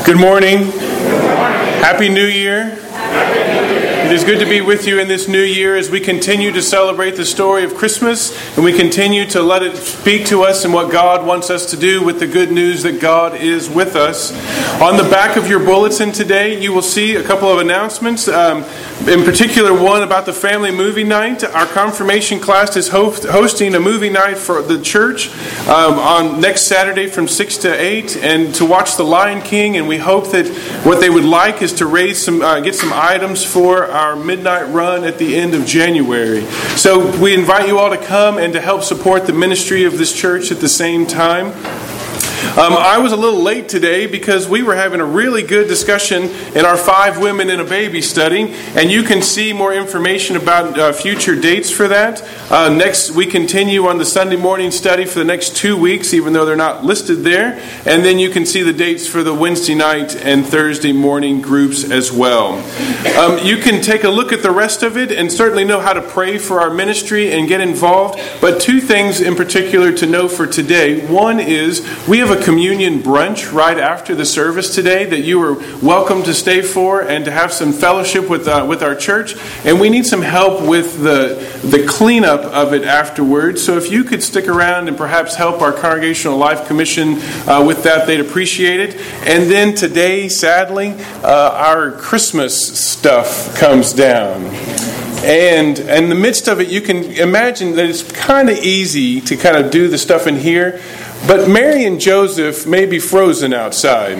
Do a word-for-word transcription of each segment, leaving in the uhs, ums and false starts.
Good morning. Happy New Year. It is good to be with you in this new year as we continue to celebrate the story of Christmas and we continue to let it speak to us and what God wants us to do with the good news that God is with us. On the back of your bulletin today, you will see a couple of announcements. Um, in particular, one about the family movie night. Our confirmation class is host- hosting a movie night for the church um, on next Saturday from six to eight and to watch The Lion King. And we hope that what they would like is to raise some, uh, get some items for our midnight run at the end of January. So we invite you all to come and to help support the ministry of this church at the same time. Um, I was a little late today because we were having a really good discussion in our Five Women and a Baby study, and you can see more information about uh, future dates for that. Uh, next, we continue on the Sunday morning study for the next two weeks, even though they're not listed there, and then you can see the dates for the Wednesday night and Thursday morning groups as well. Um, you can take a look at the rest of it and certainly know how to pray for our ministry and get involved, but two things in particular to know for today. One is we have a communion brunch right after the service today that you are welcome to stay for and to have some fellowship with uh, with our church. And we need some help with the the cleanup of it afterwards. So if you could stick around and perhaps help our Congregational Life Commission uh, with that, they'd appreciate it. And then today, sadly, uh, our Christmas stuff comes down. And in the midst of it, you can imagine that it's kind of easy to kind of do the stuff in here. But Mary and Joseph may be frozen outside.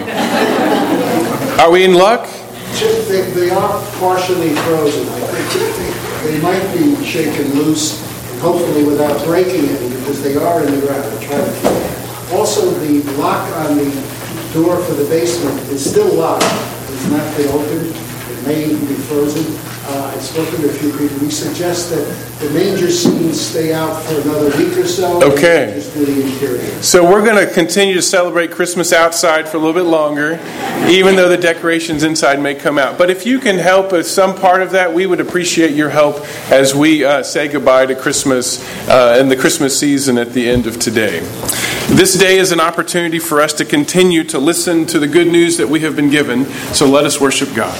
Are we in luck? They, they are partially frozen. I think they, they might be shaken loose, hopefully without breaking it, because they are in the ground. Also, the lock on the door for the basement is still locked. It's not been opened. It may even be frozen. Uh, I've spoken to a few people. We suggest that the manger scenes stay out for another week or so. Okay. Just do the interior. So we're going to continue to celebrate Christmas outside for a little bit longer, even though the decorations inside may come out. But if you can help with some part of that, we would appreciate your help as we uh, say goodbye to Christmas uh, and the Christmas season at the end of today. This day is an opportunity for us to continue to listen to the good news that we have been given. So let us worship God.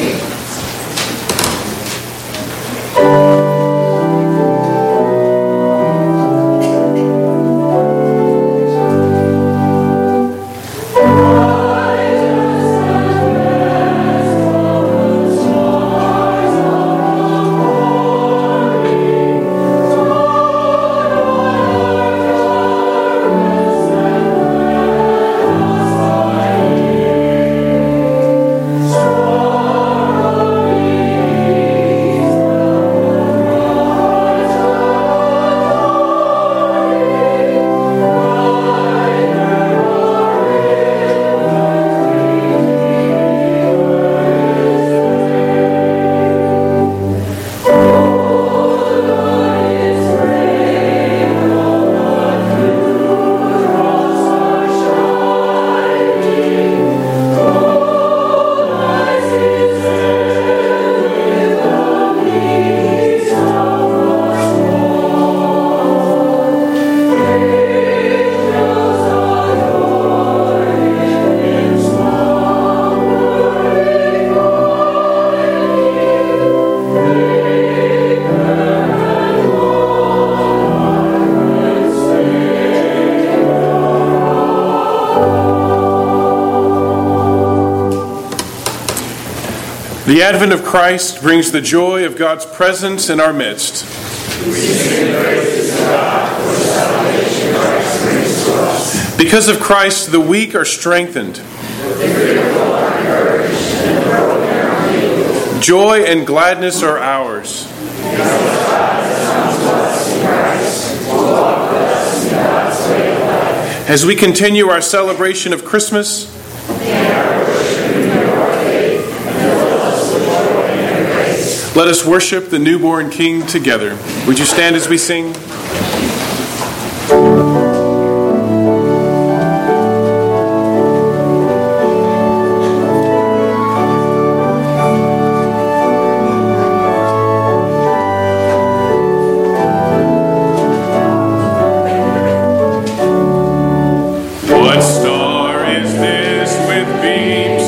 The advent of Christ brings the joy of God's presence in our midst. Because of Christ, the weak are strengthened. Joy and gladness are ours. As we continue our celebration of Christmas, let us worship the newborn King together. Would you stand as we sing? What star is this with beams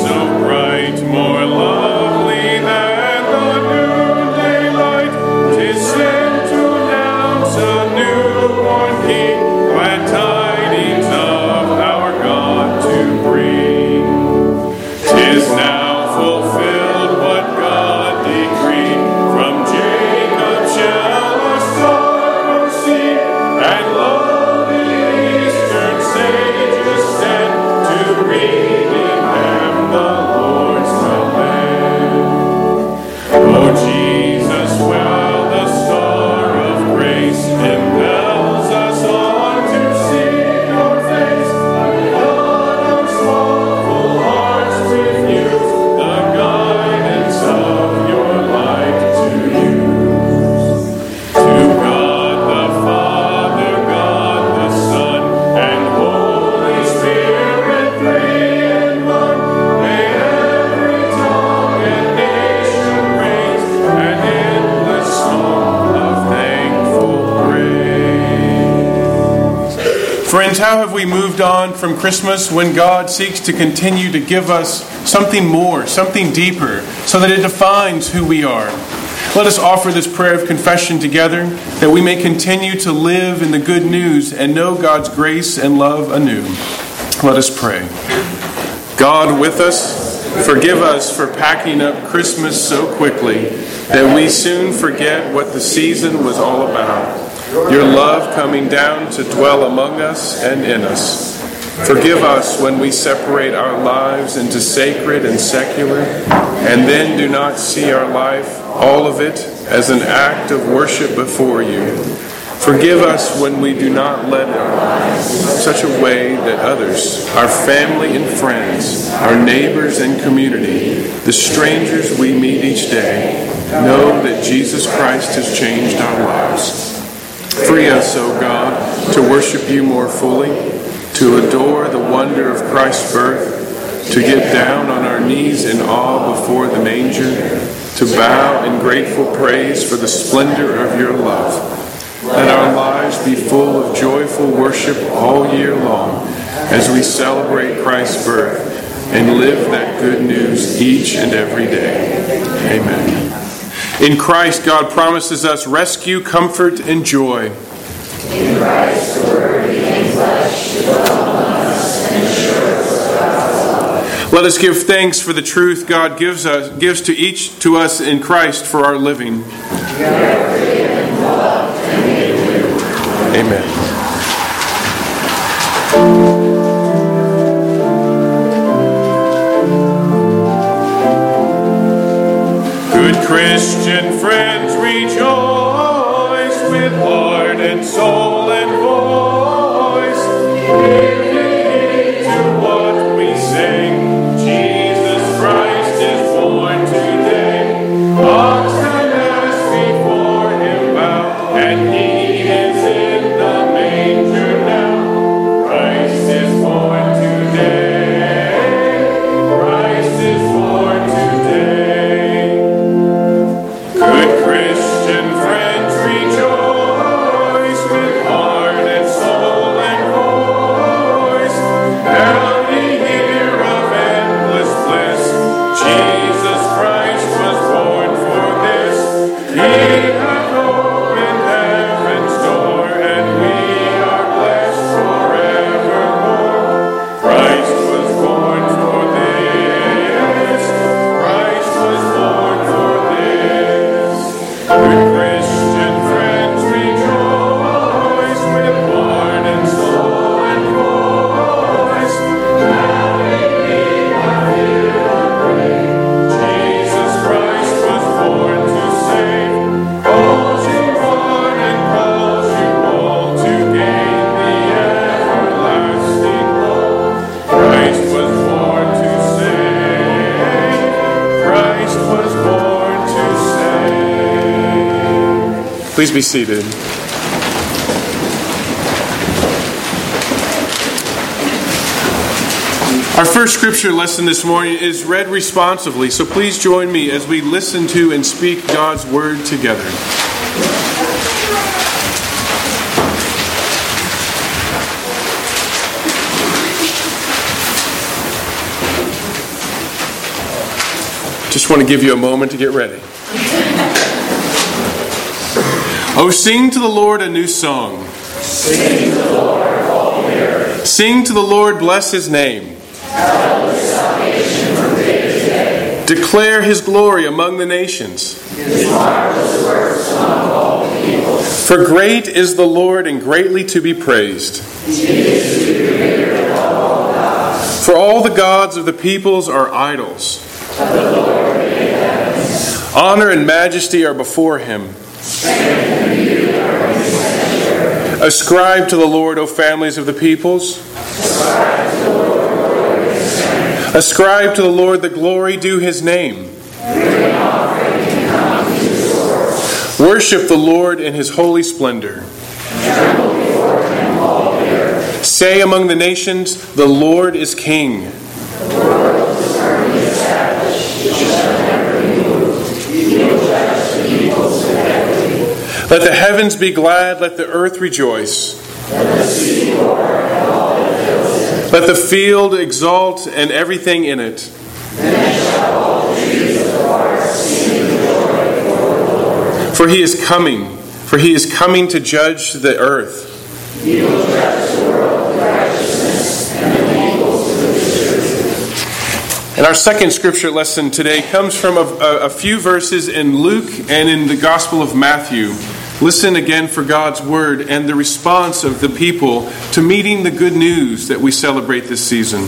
Friends, how have we moved on from Christmas when God seeks to continue to give us something more, something deeper, so that it defines who we are? Let us offer this prayer of confession together, that we may continue to live in the good news and know God's grace and love anew. Let us pray. God with us, forgive us for packing up Christmas so quickly that we soon forget what the season was all about. Your love coming down to dwell among us and in us. Forgive us when we separate our lives into sacred and secular, and then do not see our life, all of it, as an act of worship before you. Forgive us when we do not let our lives such a way that others, our family and friends, our neighbors and community, the strangers we meet each day, know that Jesus Christ has changed our lives. Free us, O God, to worship you more fully, to adore the wonder of Christ's birth, to get down on our knees in awe before the manger, to bow in grateful praise for the splendor of your love. Let our lives be full of joyful worship all year long as we celebrate Christ's birth and live that good news each and every day. Amen. In Christ, God promises us rescue, comfort, and joy. In Christ, the Word became flesh to dwell among us and assure us of God's love. Let us give thanks for the truth God gives us, gives to each to us in Christ for our living. We are forgiven, loved, and made new. Amen. Good Christian friends, rejoice with heart and soul and voice. Give heed to what we sing. Jesus Christ is born today. Ox and ass before him bow, and he is in the manger now. Christ is born today. Christ is born today. Good Christian friends, rejoice with heart and soul and voice. Now ye hear of endless bliss. Jesus Christ was born for this. He hath opened heaven's door, and we are blessed forevermore. Christ was born for this. Christ was born for this. Good Christian friends, rejoice with heart and soul and voice. Now ye hear our hymn of praise. Jesus Christ was born to save. Calls you one and calls you all to gain the everlasting goal. Christ was born to save. Christ was born to save. Please be seated. Our first scripture lesson this morning is read responsively, so please join me as we listen to and speak God's word together. Just want to give you a moment to get ready. Oh, sing to the Lord a new song. Sing to the Lord, all the earth. Sing to the Lord, bless his name. Herald his salvation from day to day. Declare his glory among the nations. His marvelous works among all the peoples. For great is the Lord and greatly to be praised. He is to be feared of all gods. For all the gods of the peoples are idols. But the Lord made heavens. Honor and majesty are before him. Strength and beauty are in his sanctuary. Ascribe to the Lord, O families of the peoples. Ascribe to the Lord glory and strength. Ascribe to the Lord the glory due his name. Bring offering and come to his courts. Worship the Lord in his holy splendor. Tremble before him, all the earth. Say among the nations, the Lord is king. The world is firmly established. It shall never be moved. He will judge the peoples with equity. Let the heavens be glad, let the earth rejoice. Let the sea roar, and Let the field exult and everything in it. Then shall all the trees of the forest sing the joy before the Lord. For he is coming, for he is coming to judge the earth. He will judge the world with righteousness and the peoples with truth. And our second scripture lesson today comes from a, a, a few verses in Luke and in the Gospel of Matthew. Listen again for God's word and the response of the people to meeting the good news that we celebrate this season.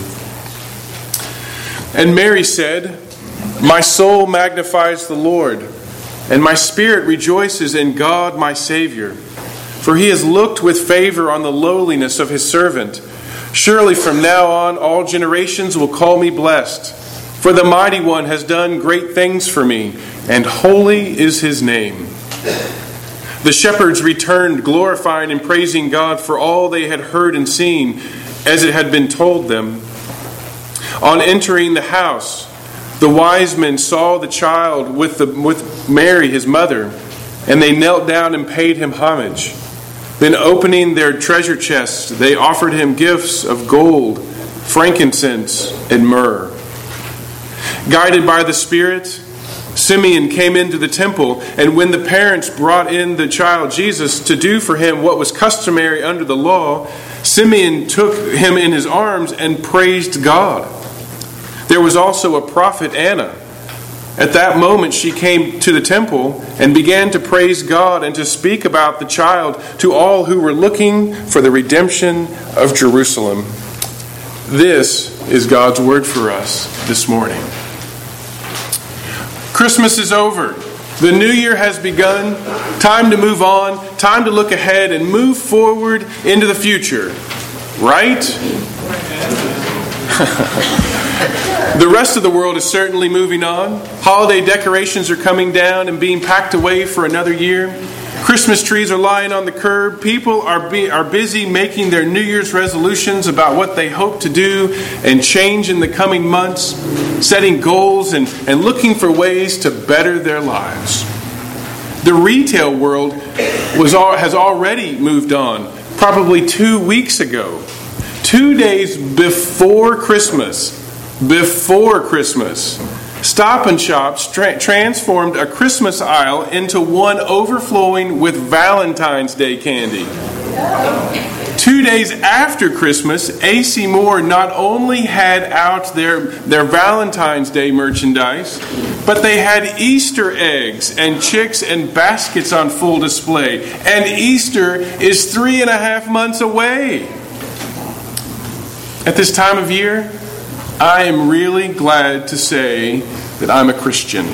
And Mary said, "My soul magnifies the Lord, and my spirit rejoices in God my Savior. For he has looked with favor on the lowliness of his servant. Surely from now on all generations will call me blessed. For the Mighty One has done great things for me, and holy is his name." The shepherds returned, glorifying and praising God for all they had heard and seen, as it had been told them. On entering the house, the wise men saw the child with, the, with Mary, his mother, and they knelt down and paid him homage. Then opening their treasure chests, they offered him gifts of gold, frankincense, and myrrh. Guided by the Spirit, Simeon came into the temple, and when the parents brought in the child Jesus to do for him what was customary under the law, Simeon took him in his arms and praised God. There was also a prophet, Anna. At that moment she came to the temple and began to praise God and to speak about the child to all who were looking for the redemption of Jerusalem. This is God's word for us this morning. Christmas is over. The new year has begun. Time to move on. Time to look ahead and move forward into the future. Right? The rest of the world is certainly moving on. Holiday decorations are coming down and being packed away for another year. Christmas trees are lying on the curb. People are be, are busy making their New Year's resolutions about what they hope to do and change in the coming months, setting goals and, and looking for ways to better their lives. The retail world was all, has already moved on, probably two weeks ago. Two days before Christmas, before Christmas, Stop and Shop tra- transformed a Christmas aisle into one overflowing with Valentine's Day candy. Two days after Christmas, A C Moore not only had out their, their Valentine's Day merchandise, but they had Easter eggs and chicks and baskets on full display. And Easter is three and a half months away. At this time of year, I am really glad to say that I'm a Christian.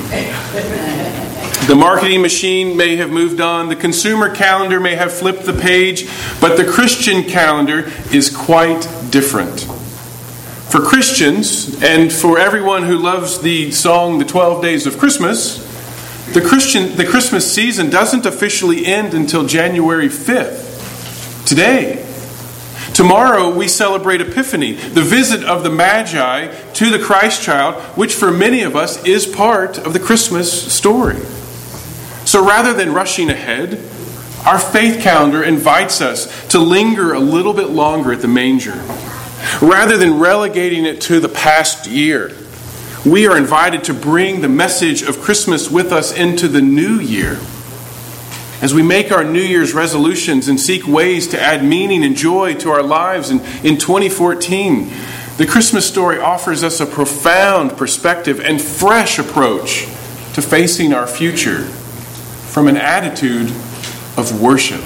The marketing machine may have moved on, the consumer calendar may have flipped the page, but the Christian calendar is quite different. For Christians, and for everyone who loves the song The twelve Days of Christmas, the Christian the Christmas season doesn't officially end until January fifth. Today. Tomorrow we celebrate Epiphany, the visit of the Magi to the Christ child, which for many of us is part of the Christmas story. So rather than rushing ahead, our faith calendar invites us to linger a little bit longer at the manger. Rather than relegating it to the past year, we are invited to bring the message of Christmas with us into the new year. As we make our New Year's resolutions and seek ways to add meaning and joy to our lives in, in twenty fourteen, the Christmas story offers us a profound perspective and fresh approach to facing our future from an attitude of worship.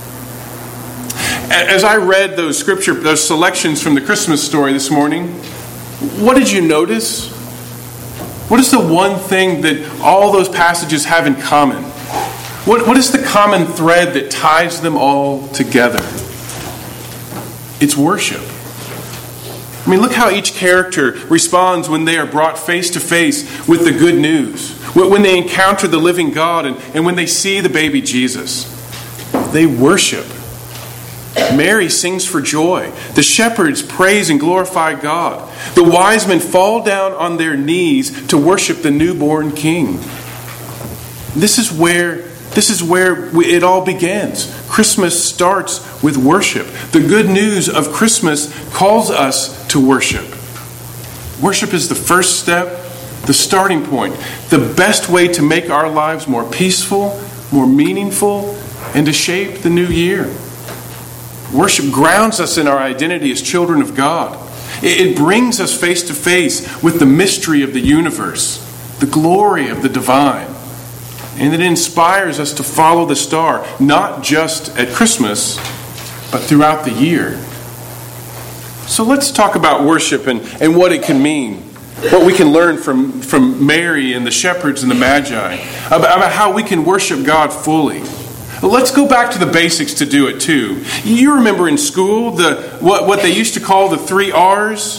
As I read those scripture, those selections from the Christmas story this morning, what did you notice? What is the one thing that all those passages have in common? What, what is the common thread that ties them all together? It's worship. I mean, look how each character responds when they are brought face to face with the good news. When they encounter the living God and, and when they see the baby Jesus. They worship. Mary sings for joy. The shepherds praise and glorify God. The wise men fall down on their knees to worship the newborn King. This is where This is where we, it all begins. Christmas starts with worship. The good news of Christmas calls us to worship. Worship is the first step, the starting point, the best way to make our lives more peaceful, more meaningful, and to shape the new year. Worship grounds us in our identity as children of God. It brings us face to face with the mystery of the universe, the glory of the divine. And it inspires us to follow the star, not just at Christmas, but throughout the year. So let's talk about worship and, and what it can mean. What we can learn from, from Mary and the shepherds and the Magi. About, about how we can worship God fully. Let's go back to the basics to do it too. You remember in school the what, what they used to call the three R's?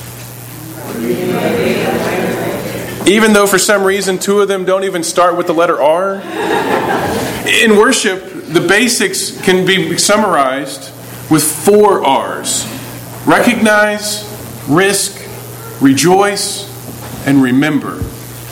Even though for some reason two of them don't even start with the letter R. In worship, the basics can be summarized with four R's. Recognize, risk, rejoice, and remember.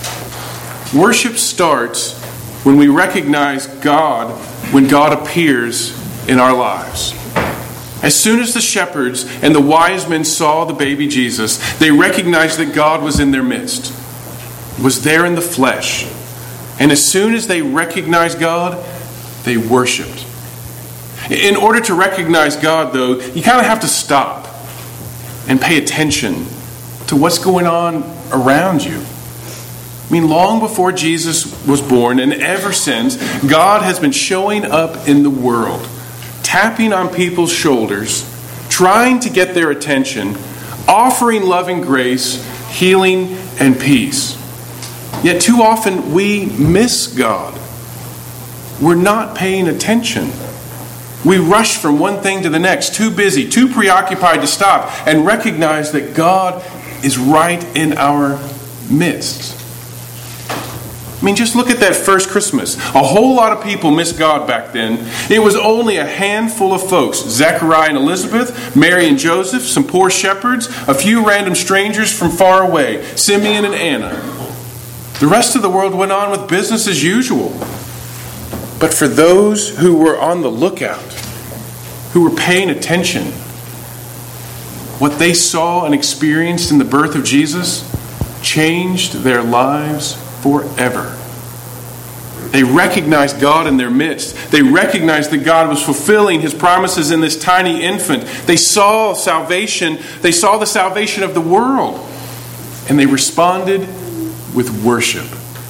Worship starts when we recognize God, when God appears in our lives. As soon as the shepherds and the wise men saw the baby Jesus, they recognized that God was in their midst, was there in the flesh. And as soon as they recognized God, they worshiped. In order to recognize God, though, you kind of have to stop and pay attention to what's going on around you. I mean, long before Jesus was born and ever since, God has been showing up in the world, tapping on people's shoulders, trying to get their attention, offering loving grace, healing, and peace. Yet too often we miss God. We're not paying attention. We rush from one thing to the next, too busy, too preoccupied to stop and recognize that God is right in our midst. I mean, just look at that first Christmas. A whole lot of people missed God back then. It was only a handful of folks, Zechariah and Elizabeth, Mary and Joseph, some poor shepherds, a few random strangers from far away, Simeon and Anna. The rest of the world went on with business as usual. But for those who were on the lookout, who were paying attention, what they saw and experienced in the birth of Jesus changed their lives forever. They recognized God in their midst. They recognized that God was fulfilling His promises in this tiny infant. They saw salvation. They saw the salvation of the world. And they responded with worship.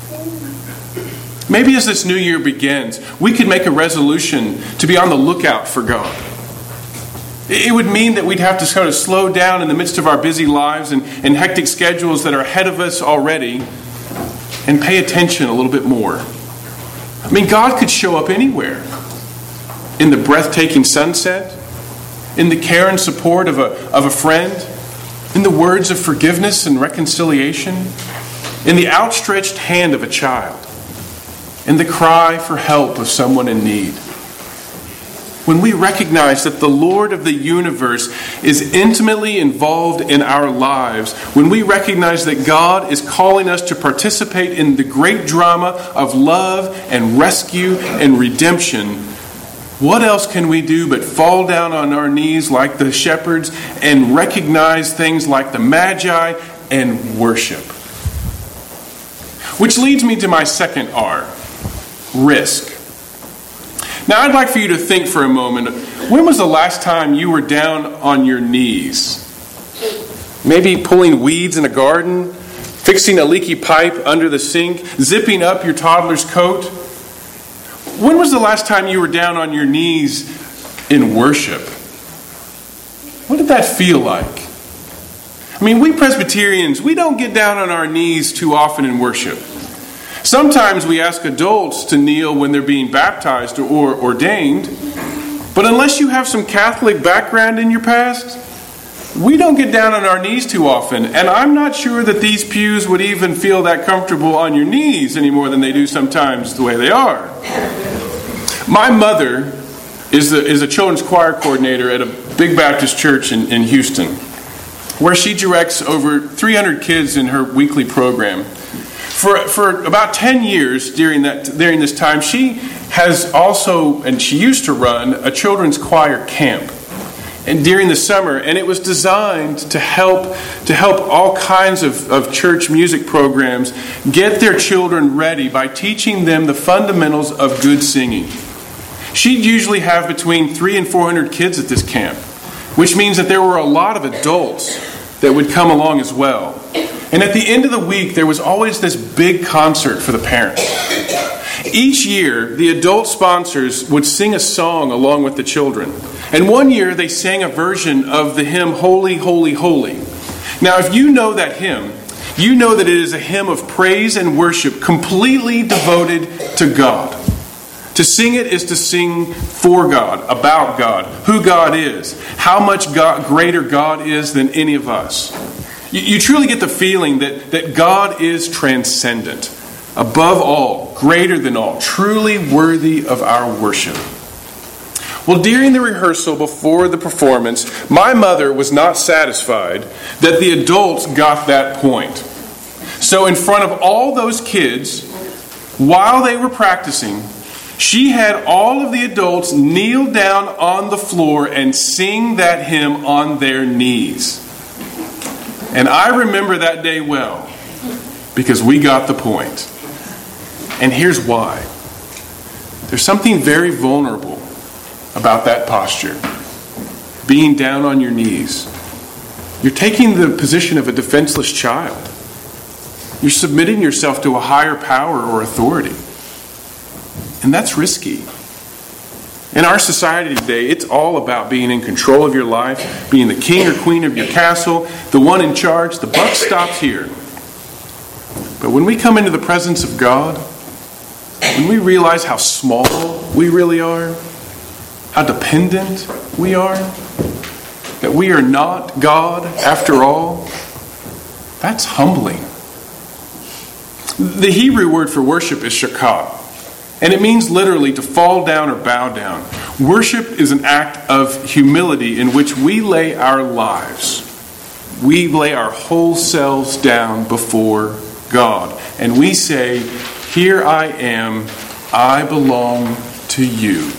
Maybe as this new year begins, we could make a resolution to be on the lookout for God. It would mean that we'd have to sort of slow down in the midst of our busy lives and, and hectic schedules that are ahead of us already and pay attention a little bit more. I mean, God could show up anywhere. In the breathtaking sunset, in the care and support of a, of a friend, in the words of forgiveness and reconciliation, in the outstretched hand of a child, in the cry for help of someone in need. When we recognize that the Lord of the universe is intimately involved in our lives, when we recognize that God is calling us to participate in the great drama of love and rescue and redemption, what else can we do but fall down on our knees like the shepherds and recognize things like the Magi and worship? Which leads me to my second R, risk. Now, I'd like for you to think for a moment, when was the last time you were down on your knees? Maybe pulling weeds in a garden, fixing a leaky pipe under the sink, zipping up your toddler's coat. When was the last time you were down on your knees in worship? What did that feel like? I mean, we Presbyterians, we don't get down on our knees too often in worship. Sometimes we ask adults to kneel when they're being baptized or ordained. But unless you have some Catholic background in your past, we don't get down on our knees too often. And I'm not sure that these pews would even feel that comfortable on your knees any more than they do sometimes the way they are. My mother is, the, is a children's choir coordinator at a big Baptist church in, in Houston, where she directs over three hundred kids in her weekly program. For for about ten years during that during this time, she has also, and she used to run, a children's choir camp. And during the summer, and it was designed to help to help all kinds of, of church music programs get their children ready by teaching them the fundamentals of good singing. She'd usually have between three and four hundred kids at this camp, which means that there were a lot of adults that would come along as well. And at the end of the week, there was always this big concert for the parents. Each year, the adult sponsors would sing a song along with the children. And one year, they sang a version of the hymn, Holy, Holy, Holy. Now, if you know that hymn, you know that it is a hymn of praise and worship completely devoted to God. To sing it is to sing for God, about God, who God is, how much God, greater God is than any of us. You, you truly get the feeling that, that God is transcendent, above all, greater than all, truly worthy of our worship. Well, during the rehearsal before the performance, my mother was not satisfied that the adults got that point. So in front of all those kids, while they were practicing, she had all of the adults kneel down on the floor and sing that hymn on their knees. And I remember that day well, because we got the point. And here's why. There's something very vulnerable about that posture. Being down on your knees. You're taking the position of a defenseless child. You're submitting yourself to a higher power or authority. And that's risky. In our society today, it's all about being in control of your life, being the king or queen of your castle, the one in charge. The buck stops here. But when we come into the presence of God, when we realize how small we really are, how dependent we are, that we are not God after all, that's humbling. The Hebrew word for worship is shakah, and it means literally to fall down or bow down. Worship is an act of humility in which we lay our lives. We lay our whole selves down before God, and we say, "Here I am, I belong to you."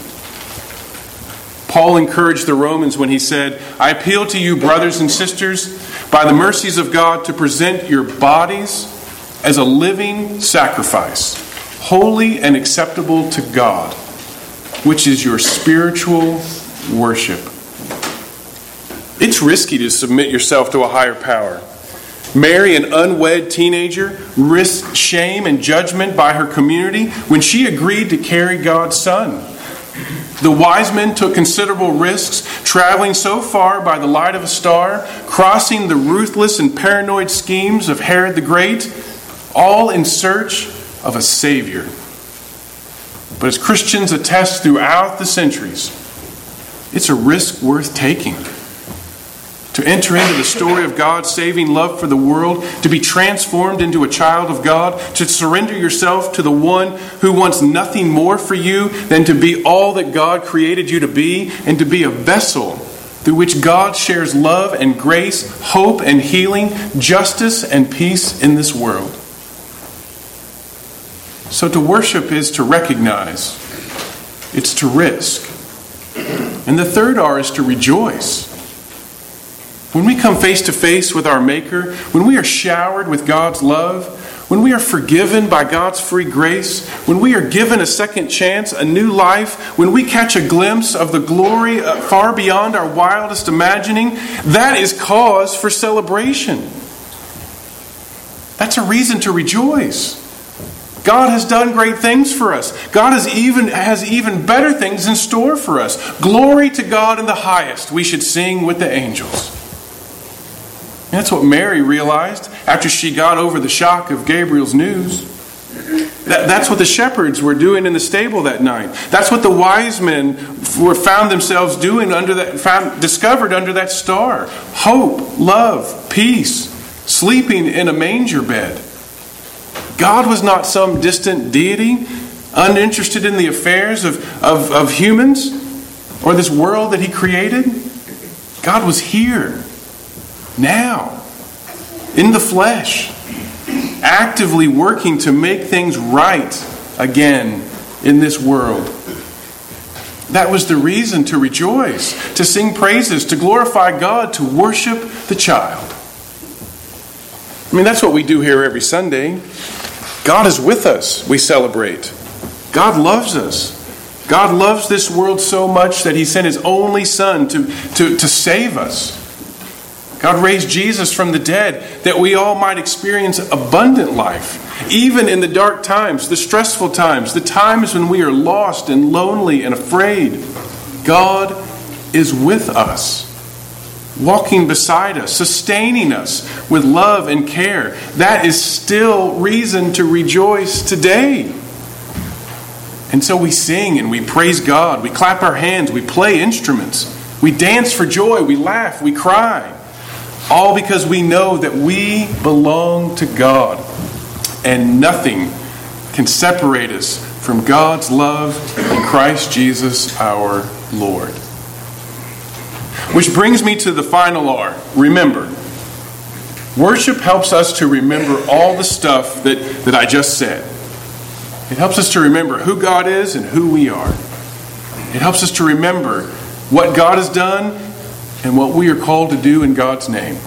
Paul encouraged the Romans when he said, "I appeal to you, brothers and sisters, by the mercies of God, to present your bodies as a living sacrifice, holy and acceptable to God, which is your spiritual worship." It's risky to submit yourself to a higher power. Mary, an unwed teenager, risked shame and judgment by her community when she agreed to carry God's Son. The wise men took considerable risks, traveling so far by the light of a star, crossing the ruthless and paranoid schemes of Herod the Great, all in search of a Savior. But as Christians attest throughout the centuries, it's a risk worth taking. To enter into the story of God's saving love for the world, to be transformed into a child of God, to surrender yourself to the one who wants nothing more for you than to be all that God created you to be, and to be a vessel through which God shares love and grace, hope and healing, justice and peace in this world. So to worship is to recognize. It's to risk. And the third R is to rejoice. When we come face to face with our Maker, when we are showered with God's love, when we are forgiven by God's free grace, when we are given a second chance, a new life, when we catch a glimpse of the glory far beyond our wildest imagining, that is cause for celebration. That's a reason to rejoice. God has done great things for us. God has even, has even better things in store for us. Glory to God in the highest, we should sing with the angels. And that's what Mary realized after she got over the shock of Gabriel's news. That, that's what the shepherds were doing in the stable that night. That's what the wise men were found themselves doing under that, found, discovered under that star. Hope, love, peace, sleeping in a manger bed. God was not some distant deity, uninterested in the affairs of, of, of humans or this world that He created. God was here, now, in the flesh, actively working to make things right again in this world. That was the reason to rejoice, to sing praises, to glorify God, to worship the child. I mean, that's what we do here every Sunday. God is with us, we celebrate. God loves us. God loves this world so much that He sent His only Son to, to, to save us. God raised Jesus from the dead that we all might experience abundant life, even in the dark times, the stressful times, the times when we are lost and lonely and afraid. God is with us, walking beside us, sustaining us with love and care. That is still reason to rejoice today. And so we sing and we praise God. We clap our hands. We play instruments. We dance for joy. We laugh. We cry. All because we know that we belong to God. And nothing can separate us from God's love in Christ Jesus our Lord. Which brings me to the final R. Remember. Worship helps us to remember all the stuff that, that I just said. It helps us to remember who God is and who we are. It helps us to remember what God has done and what we are called to do in God's name.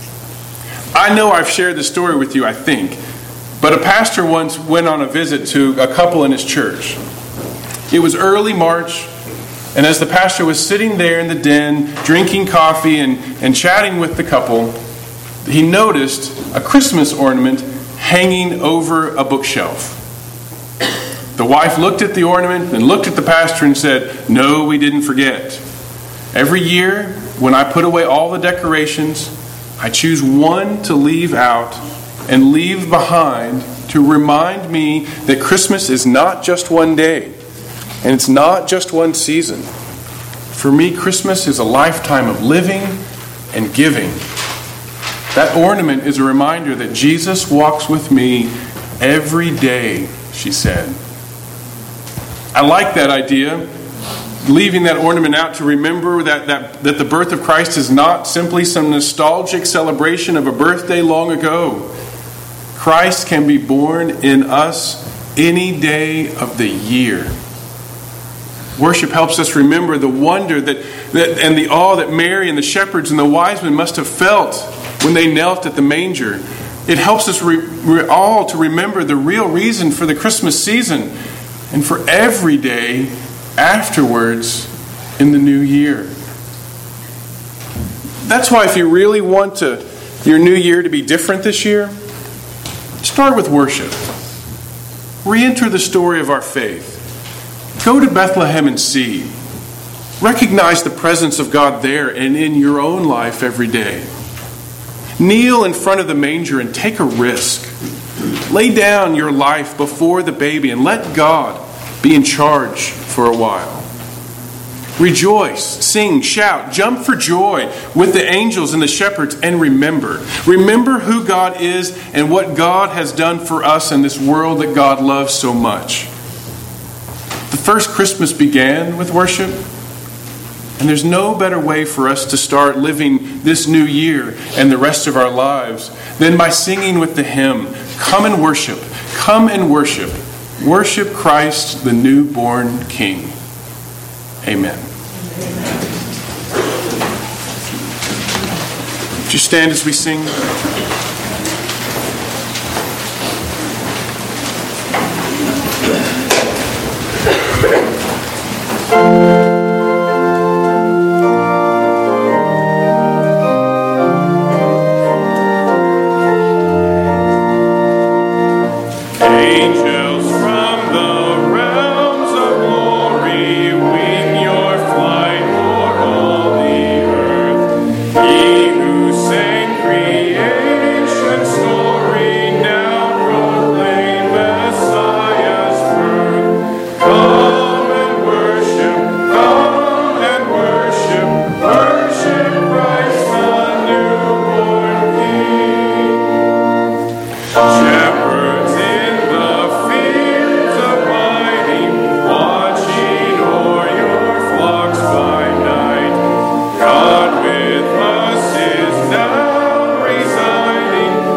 I know I've shared this story with you, I think, but a pastor once went on a visit to a couple in his church. It was early March, and as the pastor was sitting there in the den, drinking coffee and, and chatting with the couple, he noticed a Christmas ornament hanging over a bookshelf. The wife looked at the ornament and looked at the pastor and said, "No, we didn't forget. Every year, when I put away all the decorations, I choose one to leave out and leave behind to remind me that Christmas is not just one day, and it's not just one season. For me, Christmas is a lifetime of living and giving." That ornament is a reminder that Jesus walks with me every day, she said. I like that idea, leaving that ornament out to remember that, that, that the birth of Christ is not simply some nostalgic celebration of a birthday long ago. Christ can be born in us any day of the year. Worship helps us remember the wonder that, that and the awe that Mary and the shepherds and the wise men must have felt when they knelt at the manger. It helps us re, re, all to remember the real reason for the Christmas season and for every day afterwards in the new year. That's why if you really want to, your new year to be different this year, start with worship. Re-enter the story of our faith. Go to Bethlehem and see. Recognize the presence of God there and in your own life every day. Kneel in front of the manger and take a risk. Lay down your life before the baby and let God be in charge for a while. Rejoice, sing, shout, jump for joy with the angels and the shepherds, and remember. Remember who God is and what God has done for us in this world that God loves so much. The first Christmas began with worship, and there's no better way for us to start living this new year and the rest of our lives than by singing with the hymn, "Come and worship, come and worship. Worship Christ, the newborn King." Amen. Would you stand as we sing?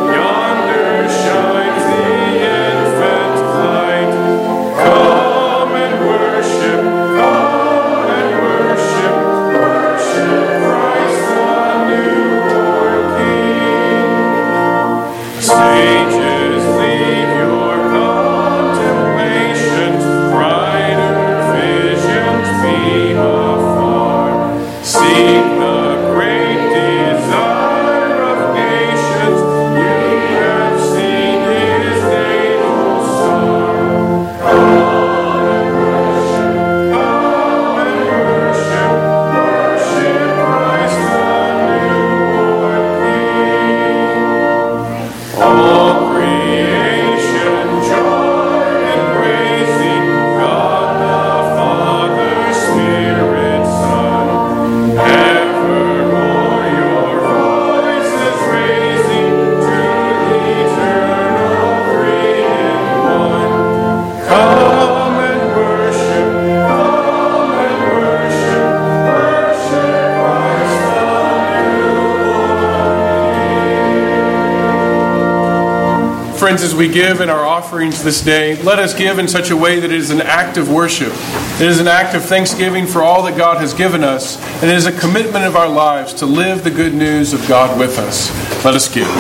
Come Sages, leave your contemplations, brighter visions beam afar. Seek the great desire of nations, ye have seen his natal star. Come and worship, come and worship, worship Christ the newborn King. All creation joy and praising God the Father, Spirit, Son. Evermore your voices raising to the eternal three in one. Come and worship, come and worship, worship Christ the newborn King. Friends, as we give in our offerings this day, let us give in such a way that it is an act of worship. It is an act of thanksgiving for all that God has given us, and it is a commitment of our lives to live the good news of God with us. Let us give.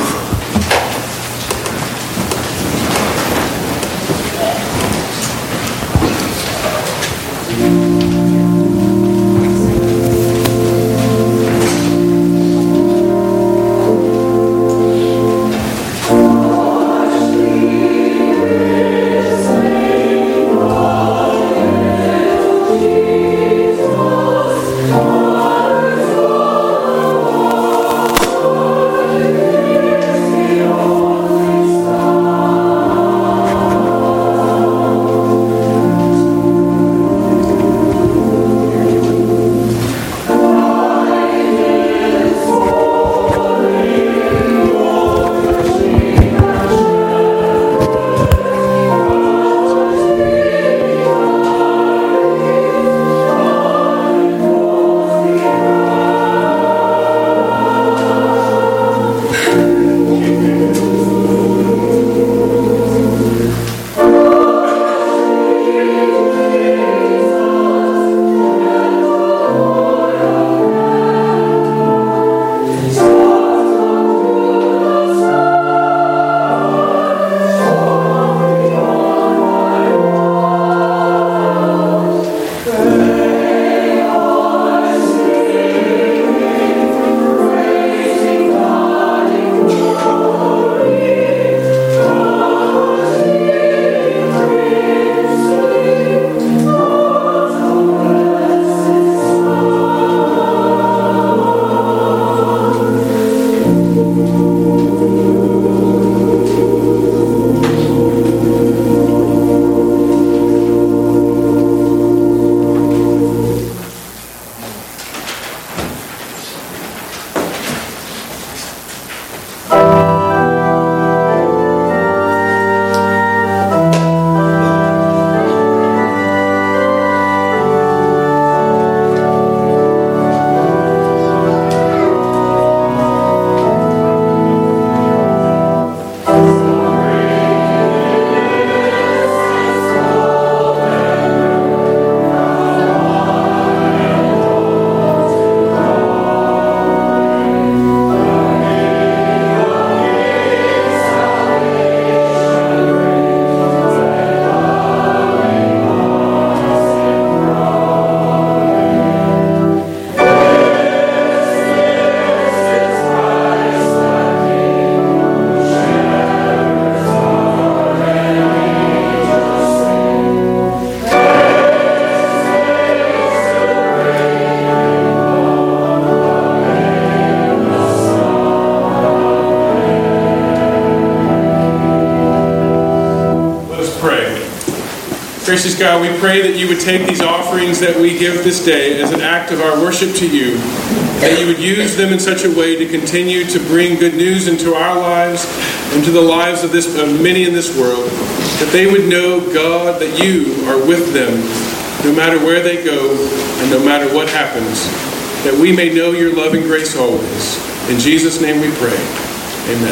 Gracious God, we pray that you would take these offerings that we give this day as an act of our worship to you, that you would use them in such a way to continue to bring good news into our lives and to the lives of, this, of many in this world, that they would know, God, that you are with them no matter where they go and no matter what happens, that we may know your loving grace always. In Jesus' name we pray. Amen.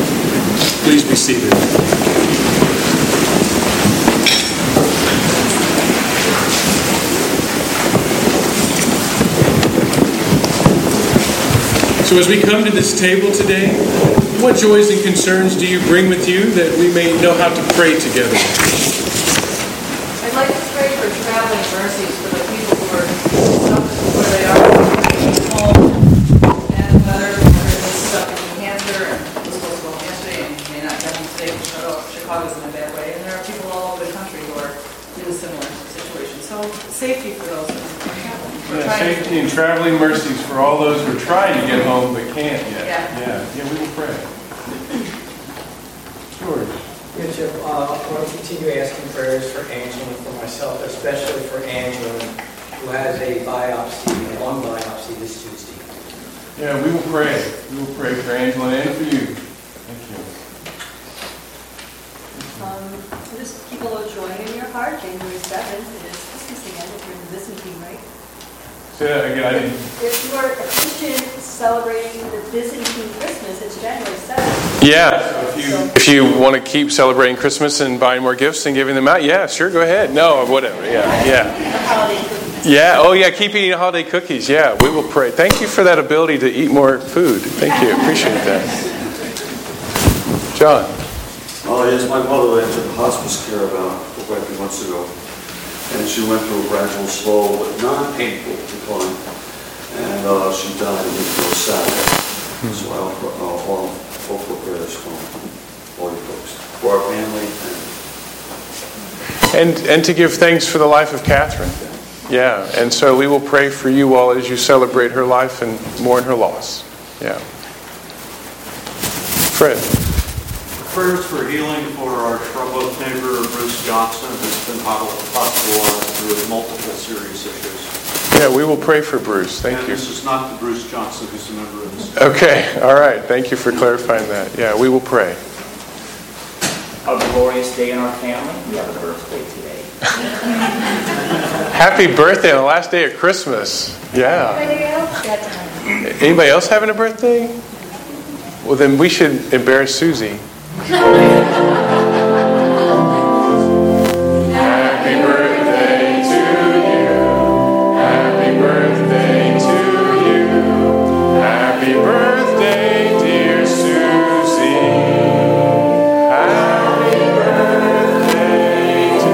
Please be seated. So as we come to this table today, What joys and concerns do you bring with you that we may know how to pray together? I'd like to pray for traveling mercies for the people who are stuck where they are home, and whether they're stuck in New Hampshire and was supposed to go yesterday and may not get home today because Chicago's in a bad way, and there are people all over the country who are in a similar situation. So safety for those who are traveling. Yeah, safety and traveling mercies for all those who are trying to get home but can't yet. Yeah. Yeah, yeah, we will pray. George. Yeah, Chip, uh, I want to continue asking prayers for Angela and for myself, especially for Angela, who has a biopsy, a lung biopsy this Tuesday. Yeah, we will pray. We will pray for Angela and for you. Thank you. Um, just keep a little joy in your heart. January seventh, it is Christmas again if you're in the Byzantine, right? Say that again. I didn't. If you are a Christian celebrating the Byzantine Christmas, it's January seventh. Yeah. So if you if you want to keep celebrating Christmas and buying more gifts and giving them out, yeah, sure, go ahead. No, whatever. Yeah, yeah. The holiday cookies. Yeah. Oh, yeah. Keep eating holiday cookies. Yeah, we will pray. Thank you for that ability to eat more food. Thank you. Appreciate that. John. Oh, yes, my mother entered hospice care about quite a few months ago, and she went through a gradual, slow, but non-painful decline, and uh, she died a week ago Saturday. Mm-hmm. So I'll uh, all hope for prayers from all you folks, for our family, and And and to give thanks for the life of Catherine. Yeah, and so we will pray for you all as you celebrate her life and mourn her loss. Yeah. Fred. Prayers for healing for our troubled neighbor Bruce Johnson, who's been hospitalized through multiple serious issues. Yeah, we will pray for Bruce. Thank and you. This is not the Bruce Johnson who's a member of this. Okay, all right. Thank you for clarifying that. Yeah, we will pray. A glorious day in our family. We have a birthday today. Happy birthday on the last day of Christmas. Yeah. Anybody else having a birthday? Well, then we should embarrass Susie. Happy birthday to you. Happy birthday to you. Happy birthday, dear Susie. Happy birthday to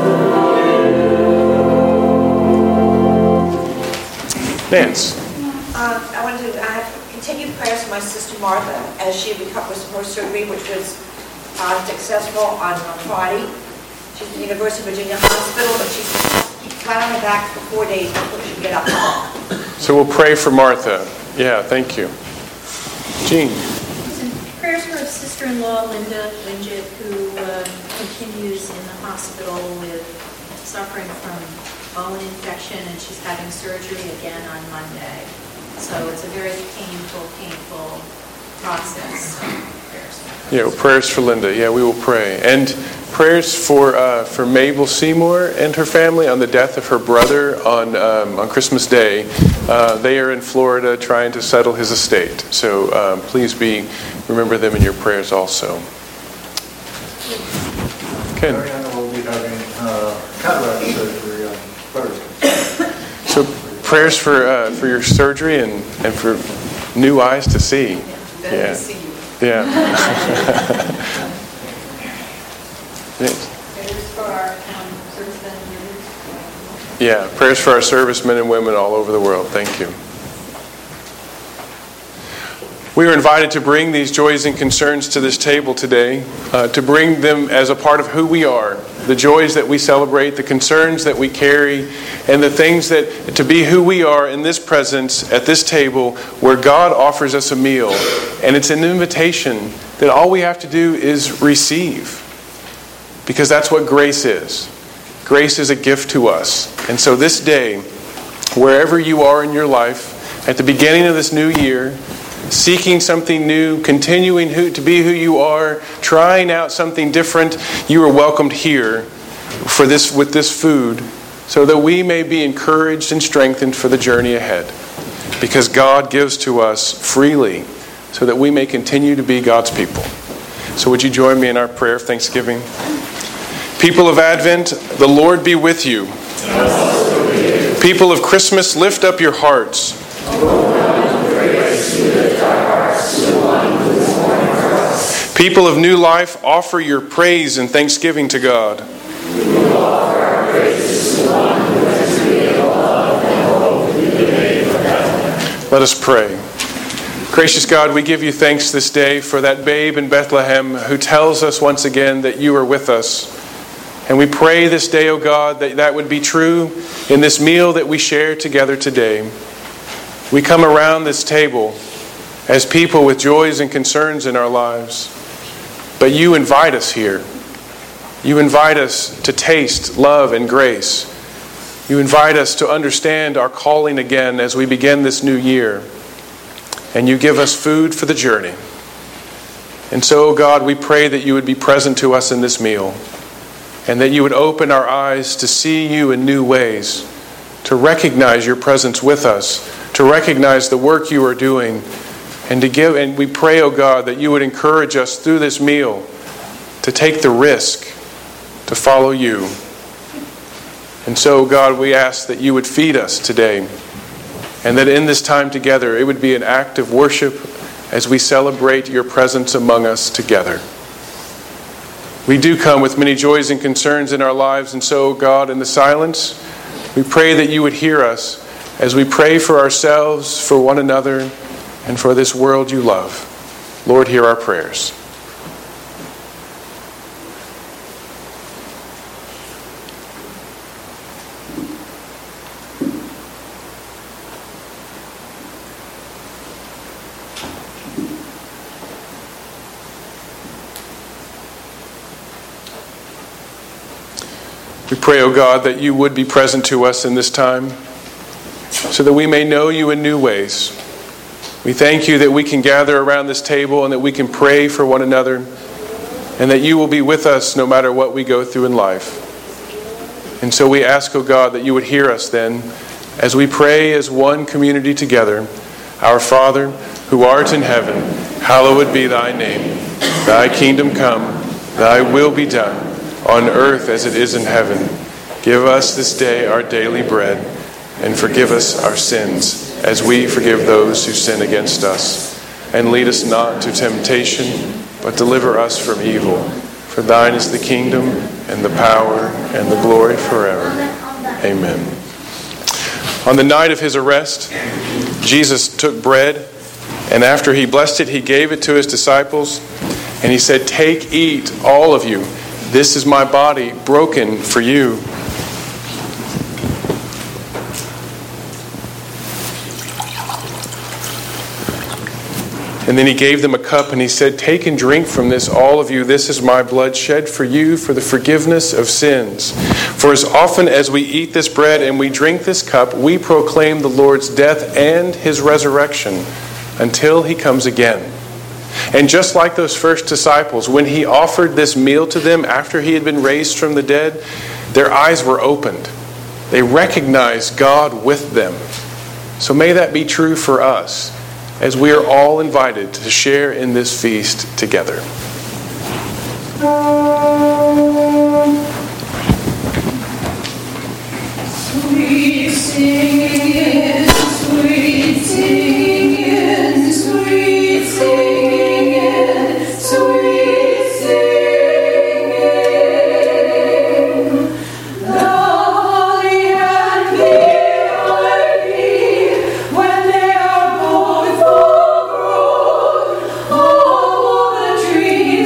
you. Nance. Um, I wanted to I have continued prayers for my sister Martha as she recovers from her surgery, which was uh, successful on, on Friday. She's at the University of Virginia Hospital, but she's flat on her back for four days before she can get up and walk. So we'll pray for Martha. Yeah, thank you. Jean. Prayers for her sister-in-law, Linda Wingett, who uh, continues in the hospital with suffering from bone infection, and she's having surgery again on Monday. So it's a very painful, painful process. Yeah, well, prayers for Linda. Yeah, we will pray. And prayers for uh, for Mabel Seymour and her family on the death of her brother on um, on Christmas Day. Uh, they are in Florida trying to settle his estate. So um, please be remember them in your prayers also. Ken. Mariana will be having uh, cataract surgery on Thursday. So prayers for uh, for your surgery and, and for new eyes to see. Yeah. Yeah. To see you. Yeah. Yes. Prayers for our um, servicemen and women. Yeah, prayers for our servicemen and women all over the world. Thank you. We are invited to bring these joys and concerns to this table today, uh, to bring them as a part of who we are, the joys that we celebrate, the concerns that we carry, and the things that, to be who we are in this presence at this table where God offers us a meal. And it's an invitation that all we have to do is receive, because that's what grace is. Grace is a gift to us. And so this day, wherever you are in your life, at the beginning of this new year, seeking something new, continuing who, to be who you are, trying out something different, you are welcomed here for this with this food, so that we may be encouraged and strengthened for the journey ahead. Because God gives to us freely, so that we may continue to be God's people. So would you join me in our prayer of thanksgiving? People of Advent, the Lord be with you. People of Christmas, lift up your hearts. O Lord, grace, you lift our hearts to one who is born People of New Life, offer your praise and thanksgiving to God. We offer our praises to the one who has revealed love and hope in the name of heaven. Let us pray. Gracious God, we give you thanks this day for that babe in Bethlehem who tells us once again that you are with us. And we pray this day, O God, that that would be true in this meal that we share together today. We come around this table as people with joys and concerns in our lives. But you invite us here. You invite us to taste love and grace. You invite us to understand our calling again as we begin this new year. And you give us food for the journey. And so, God, we pray that you would be present to us in this meal, and that you would open our eyes to see you in new ways, to recognize your presence with us, to recognize the work you are doing, and to give. And we pray, oh God, that you would encourage us through this meal to take the risk to follow you. And so, God, we ask that you would feed us today, and that in this time together, it would be an act of worship as we celebrate your presence among us together. We do come with many joys and concerns in our lives, and so, God, in the silence, we pray that you would hear us as we pray for ourselves, for one another, and for this world you love. Lord, hear our prayers. We pray, O God, that you would be present to us in this time so that we may know you in new ways. We thank you that we can gather around this table and that we can pray for one another, and that you will be with us no matter what we go through in life. And so we ask, O God, that you would hear us then as we pray as one community together. Our Father, who art in heaven, hallowed be thy name. Thy kingdom come, thy will be done, on earth as it is in heaven. Give us this day our daily bread, and forgive us our sins, as we forgive those who sin against us. And lead us not to temptation, but deliver us from evil. For thine is the kingdom, and the power, and the glory forever. Amen. On the night of his arrest, Jesus took bread, and after he blessed it, he gave it to his disciples, and he said, "Take, eat, all of you. This is my body broken for you." And then he gave them a cup and he said, "Take and drink from this, all of you. This is my blood shed for you for the forgiveness of sins. For as often as we eat this bread and we drink this cup, we proclaim the Lord's death and his resurrection until he comes again." And just like those first disciples, when he offered this meal to them after he had been raised from the dead, their eyes were opened. They recognized God with them. So may that be true for us, as we are all invited to share in this feast together. Sweet singing, sweet singing, sweet singing, sweet singing. The holly and the ivy, when they are both full grown, all the trees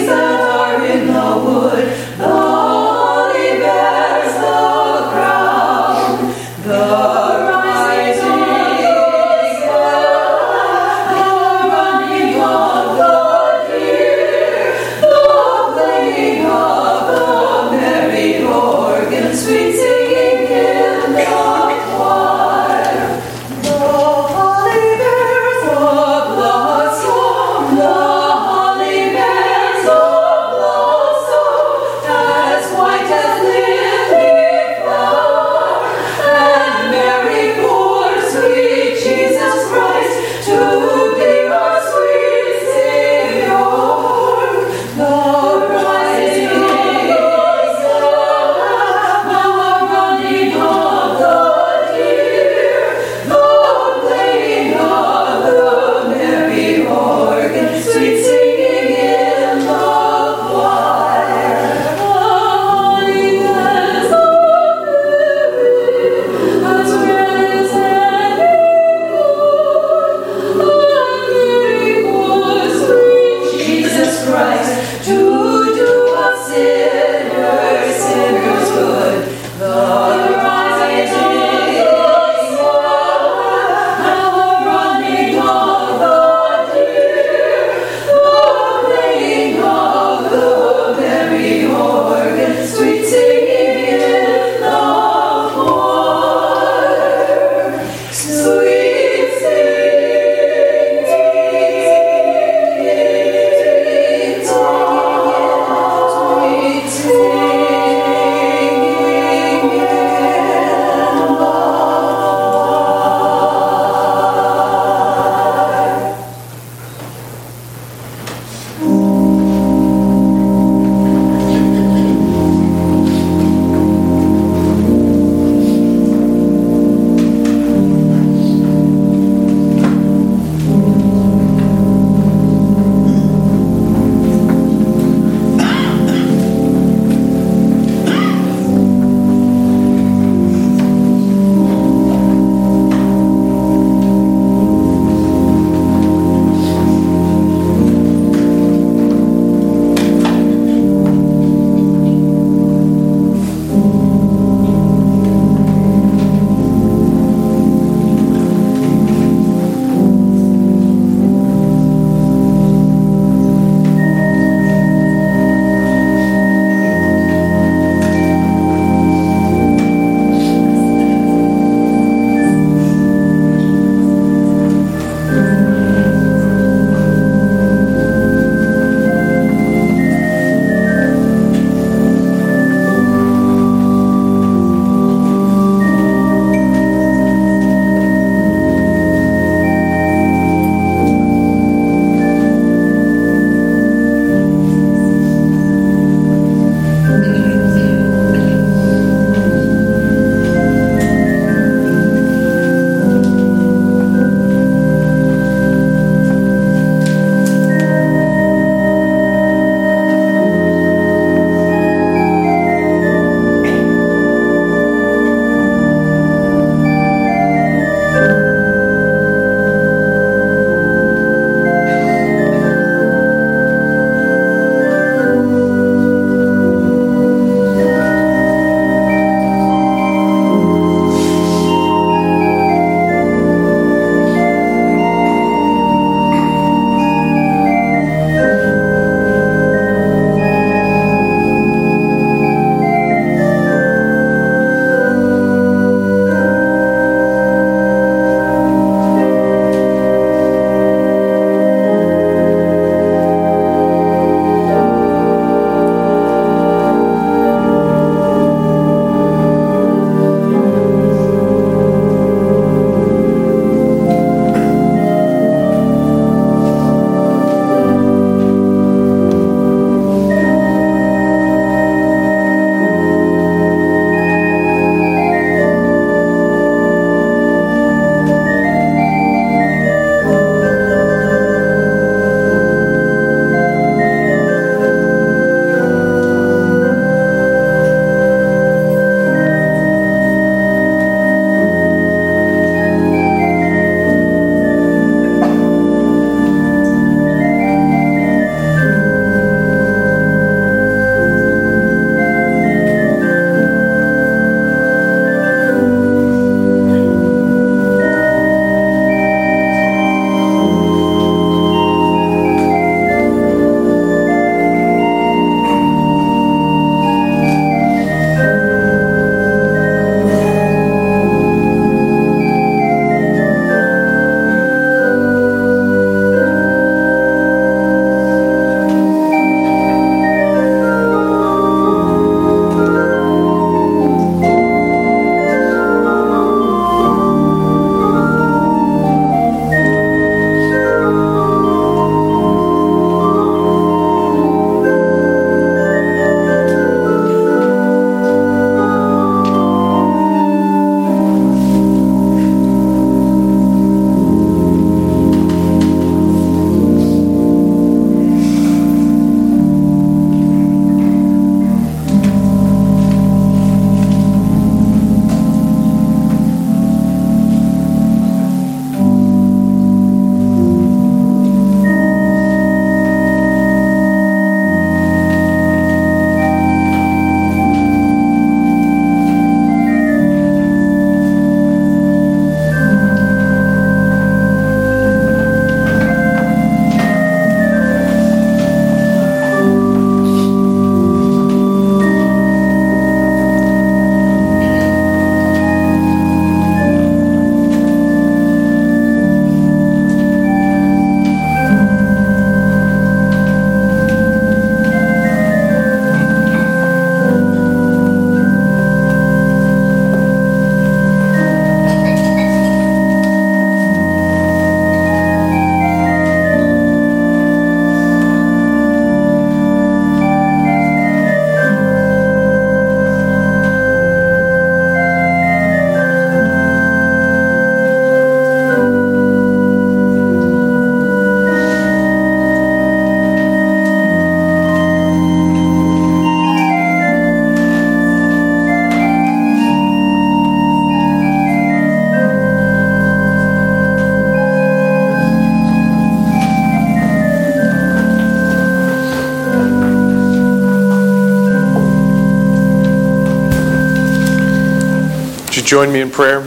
join me in prayer?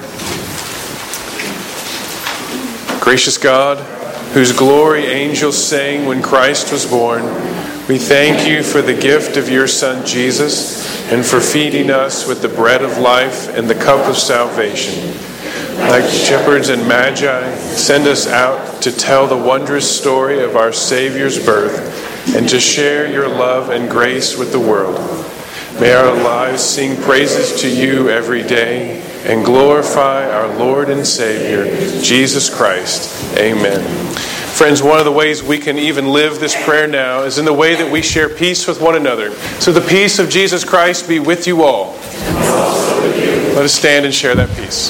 Gracious God, whose glory angels sang when Christ was born, we thank you for the gift of your Son Jesus and for feeding us with the bread of life and the cup of salvation. Like shepherds and magi, send us out to tell the wondrous story of our Savior's birth and to share your love and grace with the world. May our lives sing praises to you every day and glorify our Lord and Savior, Jesus Christ. Amen. Friends, one of the ways we can even live this prayer now is in the way that we share peace with one another. So the peace of Jesus Christ be with you all. Let us stand and share that peace.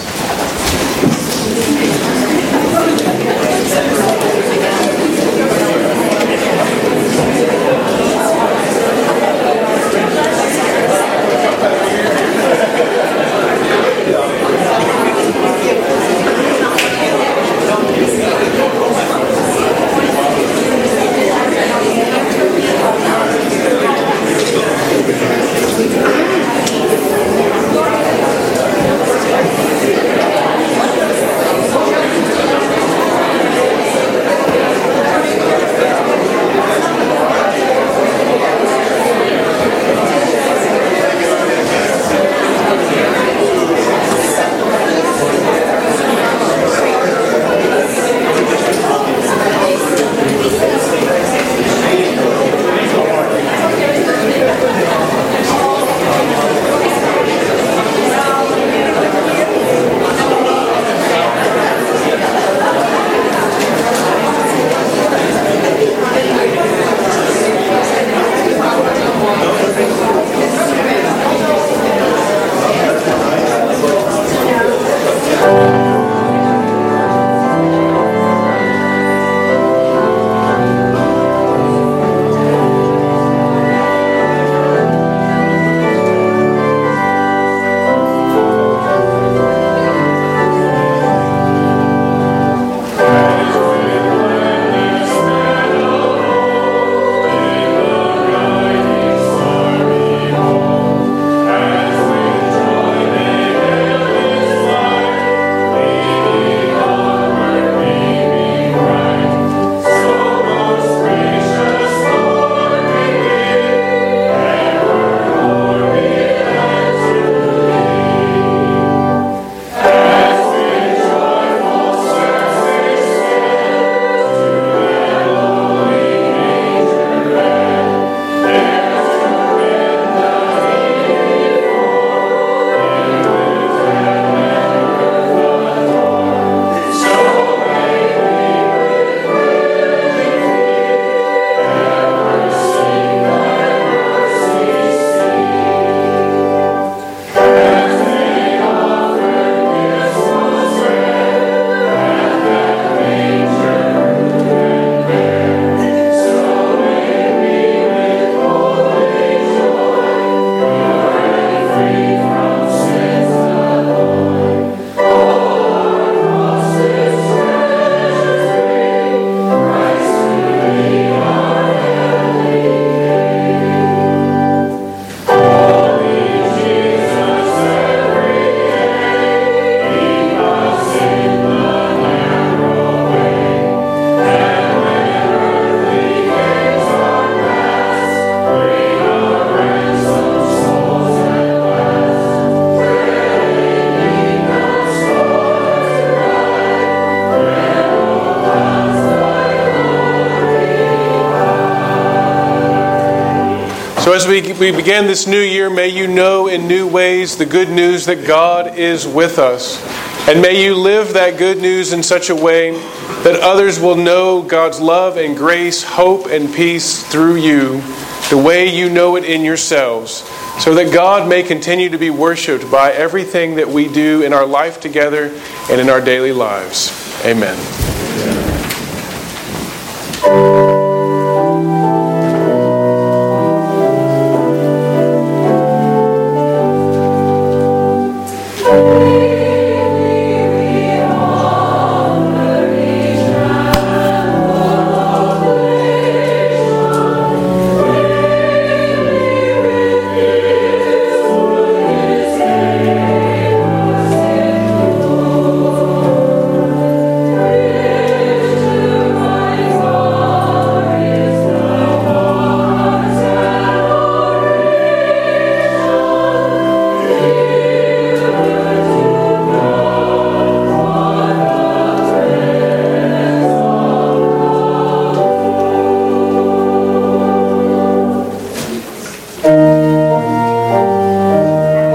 So as we, we begin this new year, may you know in new ways the good news that God is with us. And may you live that good news in such a way that others will know God's love and grace, hope and peace through you, the way you know it in yourselves, so that God may continue to be worshipped by everything that we do in our life together and in our daily lives. Amen.